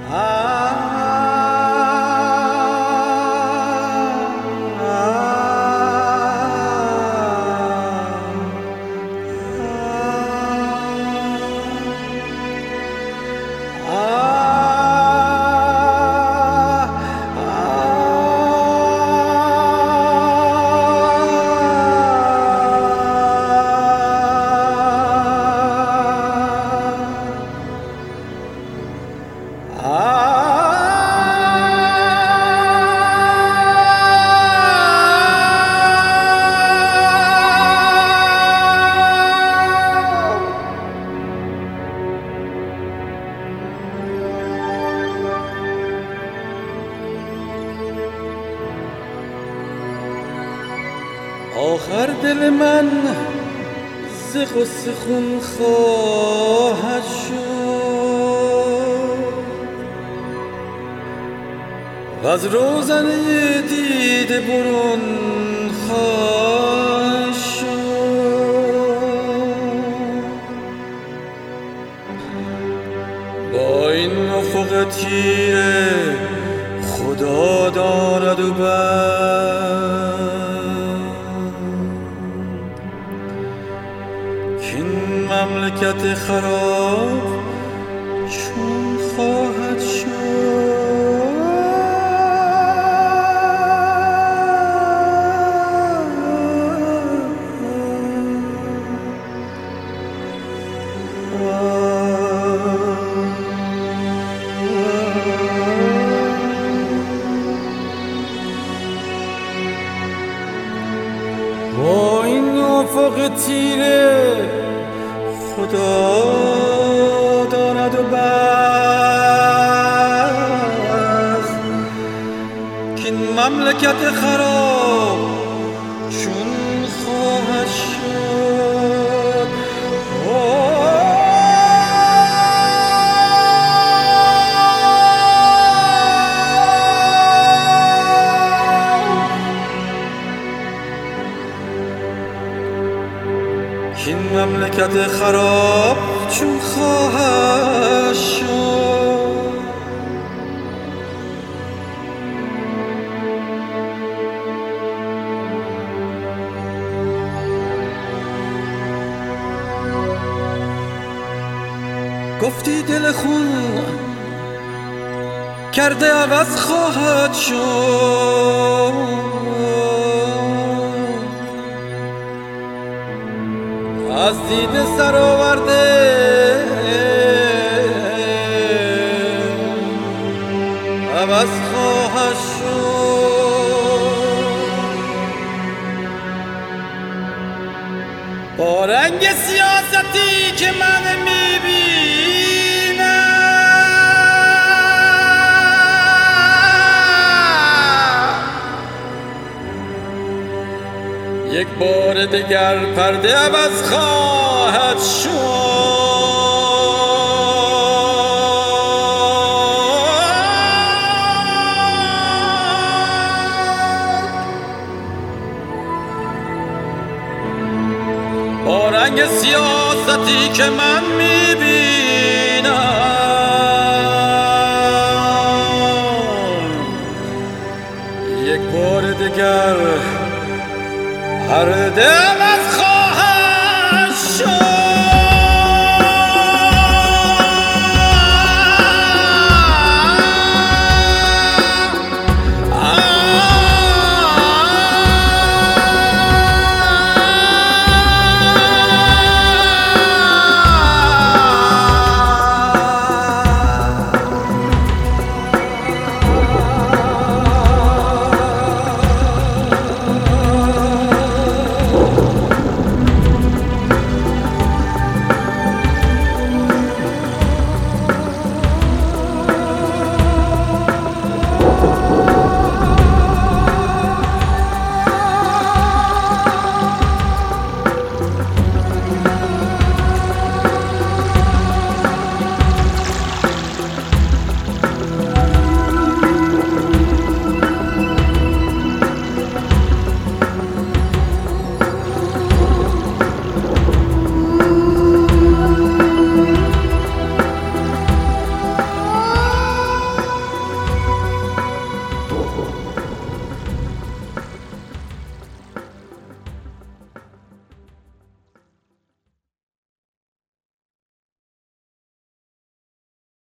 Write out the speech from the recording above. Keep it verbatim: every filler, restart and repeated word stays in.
آخر دل من ز غصه خون خواهد شد و از روزنه دیده برون خواهد شد. با این افق تیره خدا دارد و بند این مملکت خراب چون خواهد شد. با این افق تیره خدا دارد و بس که این مملکت خراب چون خواهد شد. این مملکت خراب چون خواهد شد. گفتی دل خون کرده عوض خواهد شد. از دیده سر آورده عوض خواهد شد. با رنگ سیاستی که من میبینم یک بار دیگر پرده عوض خواهد شد. با رنگ سیاستی که من میبینم یک بار دیگر پرده